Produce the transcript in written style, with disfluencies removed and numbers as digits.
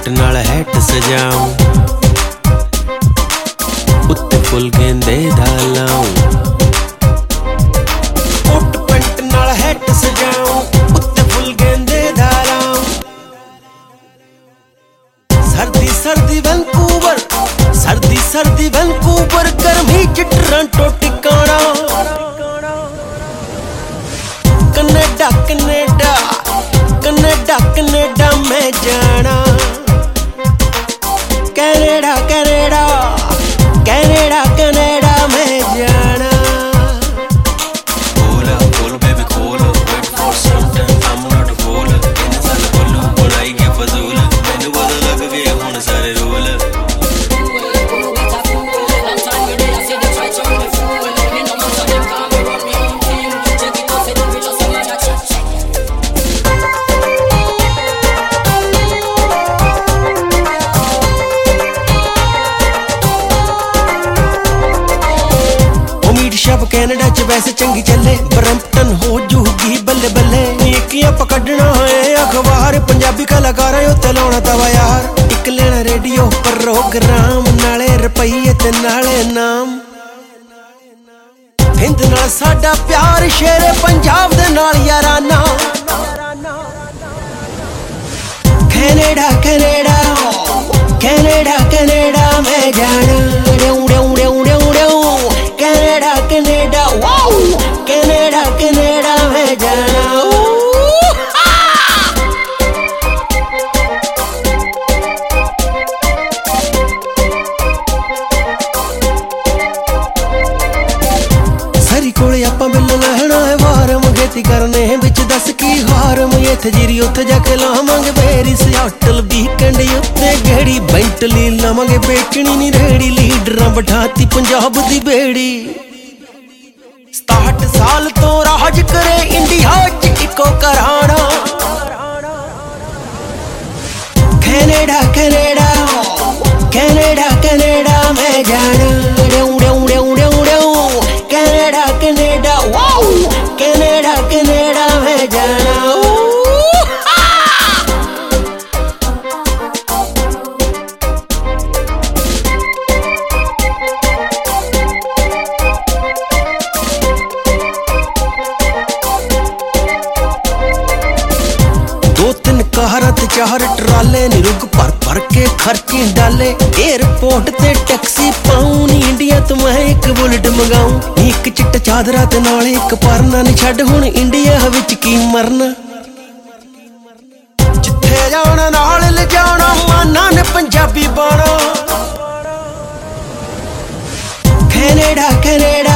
Pant नाल hat सजाऊं, उत्ते फुल गेंदे दा लाऊं। कोट पैंट नाल हैट सजाऊं, उत्ते फुल गेंदे दा लाऊं। सर्दी सर्दी वैंकूवर, सर्दी सर्दी वैंकूवर, गर्मी च टोरंटो टिकाणा। कनेडा कनेडा कनेडा कनेडा मैं जाना। कनेडा कनेडा कनेडा कनेडा मैं जाना। खोला खोल बेबी खोल, wait for something, I am not fool. इन्हें साल बोलू बनाई के फजूल, मैनू पता लग गए हुण सारे रूल। शब कैनेडा च वैसे चंगी चले, ब्रैम्पटन हो जूगी बल्ले बल्ले। नीकियां पकड़ना है अखबार, पंजाबी कलाकार उत्ते लाउणा तवा यार। इक लेना रेडियो प्रोग्राम, नाले रुपये ते नाले नाम। हिंद नाल साडा प्यार, शेरे पंजाब दे नाल याराना। कैनेडा कैनेडा कैनेडा कैनेडा मैं जाना। Canada Canada wow, Canada Canada मैं जाना। सरी कोले आपां बिल लहना है वार, मंगेती करने विच दस की हार। मैं इत्थे जीरी उत्थे जाके लावांगे बेरी, सियाटल वीकेंड उत्ते गेड़ी। बेंटली लावांगे बेचनी नी रेड़ी, लीडरां बिठाती पंजाब दी बेड़ी। 67 साल तो राज करे इंडिया च इको घराना। कैनेडा कैनेडा कैनेडा कैनेडा मैं जाना। Canada Canada wow, Canada Canada मैं जाना। कारत चार ट्राले, निरुग भर भर के खर्ची डाले। एयरपोर्ट ते टैक्सी पाऊं नी, इंडिया तो मैं एक बुलेट मंगाऊं। एक चिट्टा चादरा ते नाले एक परना, नी छड्ड हुण इंडिया विच की मरना। जिथे जाना नाल ले जाना, माना ने पंजाबी बाणा। Canada Canada